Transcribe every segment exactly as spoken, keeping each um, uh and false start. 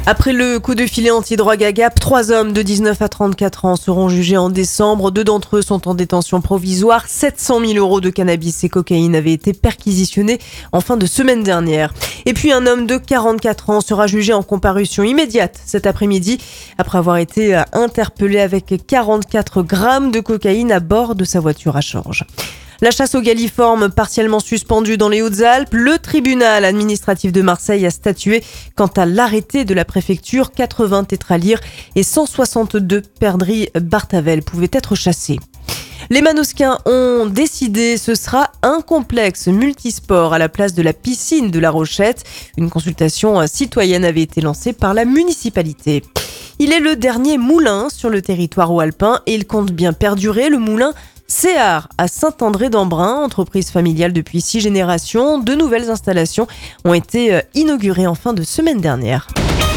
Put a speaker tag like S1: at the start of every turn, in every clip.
S1: Après le coup de filet anti-drogue à Gap, trois hommes de dix-neuf à trente-quatre ans seront jugés en décembre. Deux d'entre eux sont en détention provisoire. sept cent mille euros de cannabis et cocaïne avaient été perquisitionnés en fin de semaine dernière. Et puis un homme de quarante-quatre ans sera jugé en comparution immédiate cet après-midi après avoir été interpellé avec quarante-quatre grammes de cocaïne à bord de sa voiture à Chorges. La chasse aux galliformes partiellement suspendue dans les Hautes-Alpes, le tribunal administratif de Marseille a statué quant à l'arrêté de la préfecture. quatre-vingts tétralyres et cent soixante-deux perdrix Bartavel pouvaient être chassés. Les Manosquins ont décidé, ce sera un complexe multisport à la place de la piscine de La Rochette. Une consultation citoyenne avait été lancée par la municipalité. Il est le dernier moulin sur le territoire haut-alpin et il compte bien perdurer. Le moulin Céard à Saint-André-d'Embrun, entreprise familiale depuis six générations. De nouvelles installations ont été inaugurées en fin de semaine dernière.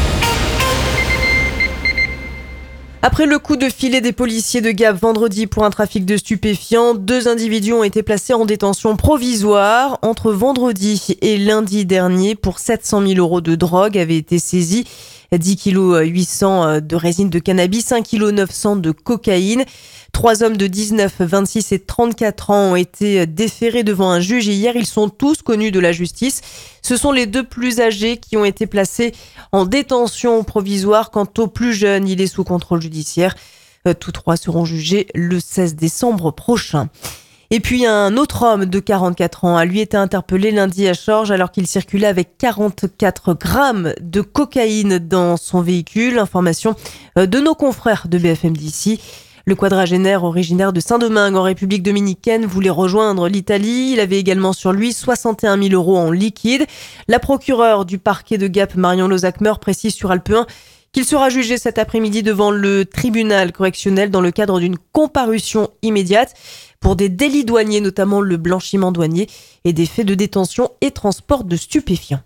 S1: Après le coup de filet des policiers de Gap vendredi pour un trafic de stupéfiants, deux individus ont été placés en détention provisoire. Entre vendredi et lundi dernier, pour sept cent mille euros de drogue avaient été saisis. dix virgule huit kilos de résine de cannabis, un virgule neuf kilos de cocaïne. Trois hommes de dix-neuf, vingt-six et trente-quatre ans ont été déférés devant un juge hier. Ils sont tous connus de la justice. Ce sont les deux plus âgés qui ont été placés en détention provisoire. Quant au plus jeune, il est sous contrôle judiciaire. Tous trois seront jugés le seize décembre prochain. Et puis un autre homme de quarante-quatre ans a lui été interpellé lundi à Chorges alors qu'il circulait avec quarante-quatre grammes de cocaïne dans son véhicule. Information de nos confrères de B F M d'ici. Le quadragénaire originaire de Saint-Domingue en République dominicaine voulait rejoindre l'Italie. Il avait également sur lui soixante et un mille euros en liquide. La procureure du parquet de Gap, Marion Lozacmeur, précise sur Alpe un qu'il sera jugé cet après-midi devant le tribunal correctionnel dans le cadre d'une comparution immédiate pour des délits douaniers, notamment le blanchiment douanier et des faits de détention et transport de stupéfiants.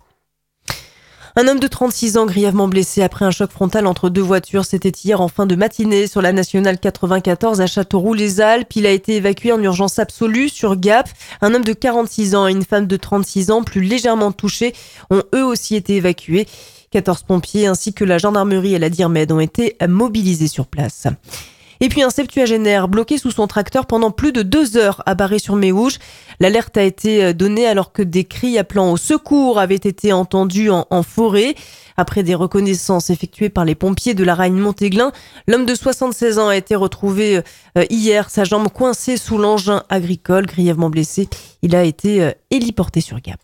S1: Un homme de trente-six ans grièvement blessé après un choc frontal entre deux voitures. C'était hier en fin de matinée sur la nationale quatre-vingt-quatorze à Châteauroux-les-Alpes. Il a été évacué en urgence absolue sur Gap. Un homme de quarante-six ans et une femme de trente-six ans, plus légèrement touchés, ont eux aussi été évacués. quatorze pompiers ainsi que la gendarmerie et la DIRMED ont été mobilisés sur place. Et puis un septuagénaire bloqué sous son tracteur pendant plus de deux heures à Barré-sur-Méouge. L'alerte a été donnée alors que des cris appelant au secours avaient été entendus en, en forêt. Après des reconnaissances effectuées par les pompiers de la Ragne-Montéglin, l'homme de soixante-seize ans a été retrouvé euh, hier, sa jambe coincée sous l'engin agricole, grièvement blessé. Il a été euh, héliporté sur Gap.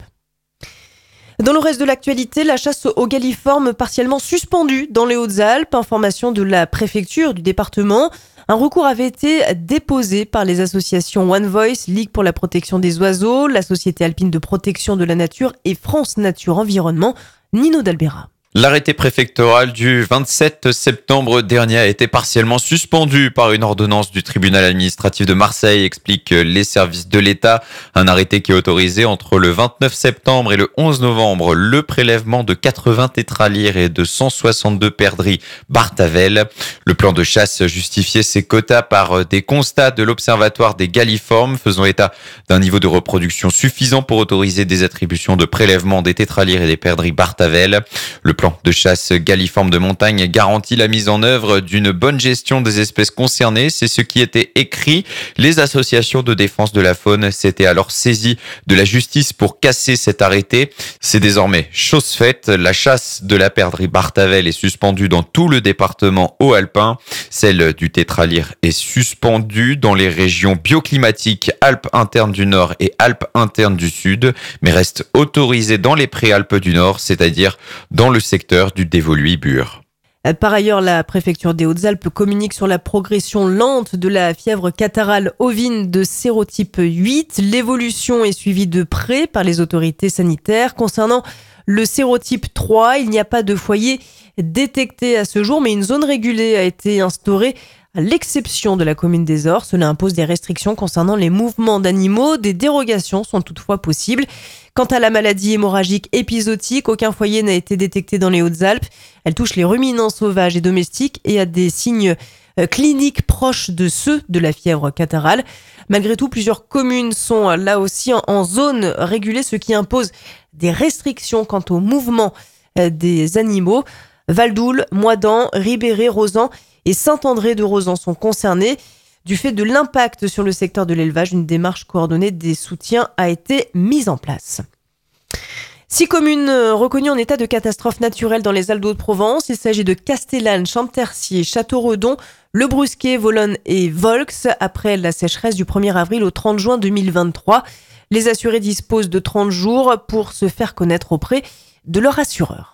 S1: Dans le reste de l'actualité, la chasse aux galliformes partiellement suspendue dans les Hautes-Alpes. Information de la préfecture du département. Un recours avait été déposé par les associations One Voice, Ligue pour la protection des oiseaux, la Société alpine de protection de la nature et France Nature Environnement. Nino D'Albera.
S2: L'arrêté préfectoral du vingt-sept septembre dernier a été partiellement suspendu par une ordonnance du tribunal administratif de Marseille, expliquent les services de l'État. Un arrêté qui a autorisé entre le vingt-neuf septembre et le onze novembre le prélèvement de quatre-vingts tétralyres et de cent soixante-deux perdrix Bartavel. Le plan de chasse justifiait ses quotas par des constats de l'Observatoire des galliformes, faisant état d'un niveau de reproduction suffisant pour autoriser des attributions de prélèvement des tétralyres et des perdrix Bartavel. Le plan de chasse galliforme de montagne garantit la mise en œuvre d'une bonne gestion des espèces concernées. C'est ce qui était écrit. Les associations de défense de la faune s'étaient alors saisies de la justice pour casser cet arrêté. C'est désormais chose faite. La chasse de la perdrix Bartavel est suspendue dans tout le département haut-alpin. Celle du tétralyre est suspendue dans les régions bioclimatiques Alpes internes du Nord et Alpes internes du Sud, mais reste autorisée dans les préalpes du Nord, c'est-à-dire dans le secteur du Dévoluy-Bure.
S1: Par ailleurs, la préfecture des Hautes-Alpes communique sur la progression lente de la fièvre catarrhale ovine de sérotype huit. L'évolution est suivie de près par les autorités sanitaires. Concernant le sérotype trois, il n'y a pas de foyer détecté à ce jour, mais une zone régulée a été instaurée à l'exception de la commune des Ors. Cela impose des restrictions concernant les mouvements d'animaux. Des dérogations sont toutefois possibles. Quant à la maladie hémorragique épisodique, aucun foyer n'a été détecté dans les Hautes-Alpes. Elle touche les ruminants sauvages et domestiques et a des signes cliniques proches de ceux de la fièvre catarrhale. Malgré tout, plusieurs communes sont là aussi en zone régulée, ce qui impose des restrictions quant au mouvement des animaux. Valdoule, Moidan, Ribéré-Rosan et Saint-André-de-Rosan sont concernés. Du fait de l'impact sur le secteur de l'élevage, une démarche coordonnée des soutiens a été mise en place. Six communes reconnues en état de catastrophe naturelle dans les Alpes de-Haute-Provence. Il s'agit de Castellane, Champtercier, Château-Redon, Le Brusquet, Volonne et Volx après la sécheresse du premier avril au trente juin deux mille vingt-trois. Les assurés disposent de trente jours pour se faire connaître auprès de leur assureur.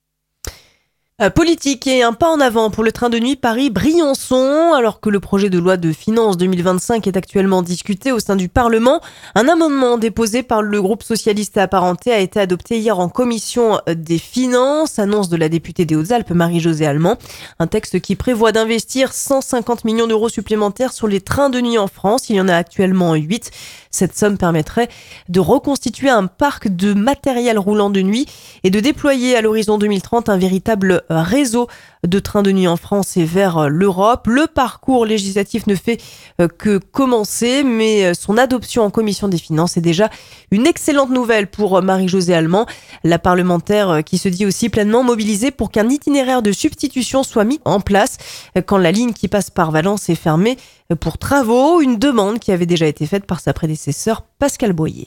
S1: Euh, politique et un pas en avant pour le train de nuit Paris-Briançon. Alors que le projet de loi de finances deux mille vingt-cinq est actuellement discuté au sein du Parlement, un amendement déposé par le groupe socialiste et apparenté a été adopté hier en commission des finances, annonce de la députée des Hautes-Alpes Marie-Josée Allemand. Un texte qui prévoit d'investir cent cinquante millions d'euros supplémentaires sur les trains de nuit en France. Il y en a actuellement huit. Cette somme permettrait de reconstituer un parc de matériel roulant de nuit et de déployer à l'horizon deux mille trente un véritable réseau de trains de nuit en France et vers l'Europe. Le parcours législatif ne fait que commencer, mais son adoption en commission des finances est déjà une excellente nouvelle pour Marie-Josée Allemand, la parlementaire qui se dit aussi pleinement mobilisée pour qu'un itinéraire de substitution soit mis en place quand la ligne qui passe par Valence est fermée pour travaux, une demande qui avait déjà été faite par sa prédécesseur Pascal Boyer.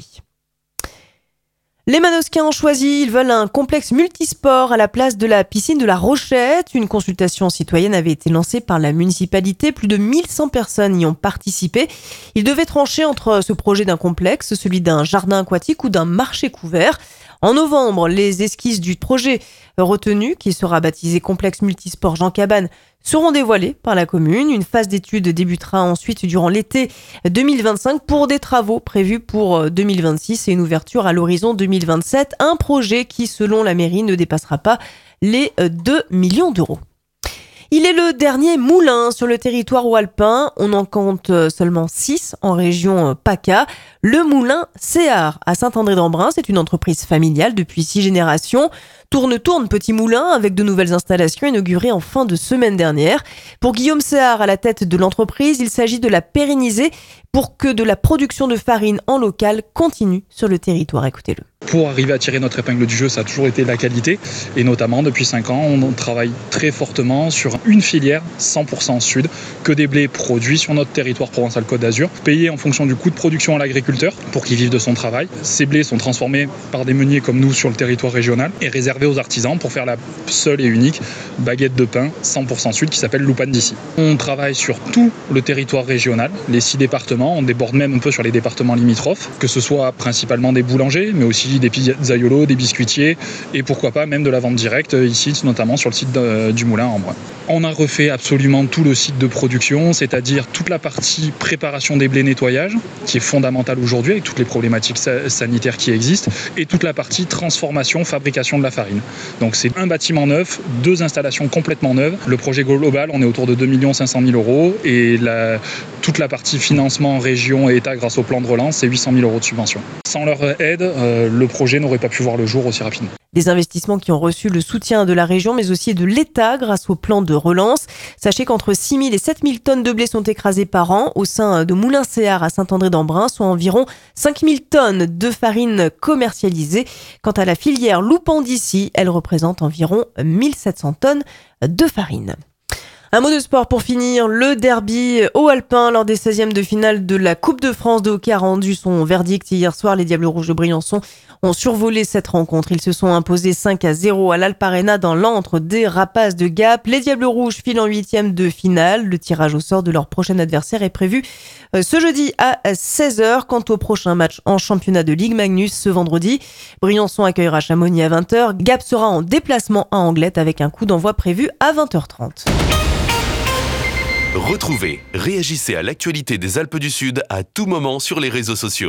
S1: Les Manosquins ont choisi, ils veulent un complexe multisport à la place de la piscine de la Rochette. Une consultation citoyenne avait été lancée par la municipalité. Plus de mille cent personnes y ont participé. Ils devaient trancher entre ce projet d'un complexe, celui d'un jardin aquatique ou d'un marché couvert. En novembre, les esquisses du projet retenu, qui sera baptisé complexe multisport Jean Cabane, seront dévoilées par la commune. Une phase d'étude débutera ensuite durant l'été deux mille vingt-cinq pour des travaux prévus pour deux mille vingt-six et une ouverture à l'horizon deux mille vingt-sept. Un projet qui, selon la mairie, ne dépassera pas les deux millions d'euros. Il est le dernier moulin sur le territoire alpin. On en compte seulement six en région PACA. Le moulin Céard à Saint-André-d'Embrun, c'est une entreprise familiale depuis six générations. Tourne, tourne, petit moulin avec de nouvelles installations inaugurées en fin de semaine dernière. Pour Guillaume Céard à la tête de l'entreprise, il s'agit de la pérenniser pour que de la production de farine en local continue sur le territoire. Écoutez-le.
S3: Pour arriver à tirer notre épingle du jeu, ça a toujours été la qualité. Et notamment, depuis cinq ans, on travaille très fortement sur une filière cent pour cent sud, que des blés produits sur notre territoire Provence-Alpes-Côte d'Azur, payés en fonction du coût de production à l'agriculteur pour qu'il vive de son travail. Ces blés sont transformés par des meuniers comme nous sur le territoire régional et réservés aux artisans pour faire la seule et unique baguette de pain cent pour cent sud qui s'appelle Loupan d'ici. On travaille sur tout le territoire régional, les six départements, on déborde même un peu sur les départements limitrophes, que ce soit principalement des boulangers, mais aussi des pizzaiolos, des biscuitiers et pourquoi pas même de la vente directe ici, notamment sur le site de, du moulin en Brun. On a refait absolument tout le site de production, c'est-à-dire toute la partie préparation des blés nettoyage, qui est fondamentale aujourd'hui avec toutes les problématiques sanitaires qui existent, et toute la partie transformation, fabrication de la farine. Donc c'est un bâtiment neuf, deux installations complètement neuves. Le projet global, on est autour de deux millions cinq cent mille euros et la, toute la partie financement région et État grâce au plan de relance, c'est huit cent mille euros de subvention. Sans leur aide, euh, le projet n'aurait pas pu voir le jour aussi rapidement.
S1: Des investissements qui ont reçu le soutien de la région, mais aussi de l'État grâce au plan de relance. Sachez qu'entre six mille et sept mille tonnes de blé sont écrasées par an au sein de Moulin Céard à Saint-André-d'Embrun, soit environ cinq mille tonnes de farine commercialisée. Quant à la filière Loupan d'ici, elle représente environ mille sept cents tonnes de farine. Un mot de sport pour finir, le derby haut alpin lors des seizièmes de finale de la Coupe de France de hockey a rendu son verdict hier soir. Les Diables Rouges de Briançon ont survolé cette rencontre. Ils se sont imposés cinq à zéro à l'Alp Arena dans l'antre des Rapaces de Gap. Les Diables Rouges filent en huitième de finale. Le tirage au sort de leur prochain adversaire est prévu ce jeudi à seize heures. Quant au prochain match en championnat de Ligue Magnus ce vendredi, Briançon accueillera Chamonix à vingt heures. Gap sera en déplacement à Anglette avec un coup d'envoi prévu à vingt heures trente.
S4: Retrouvez, réagissez à l'actualité des Alpes du Sud à tout moment sur les réseaux sociaux.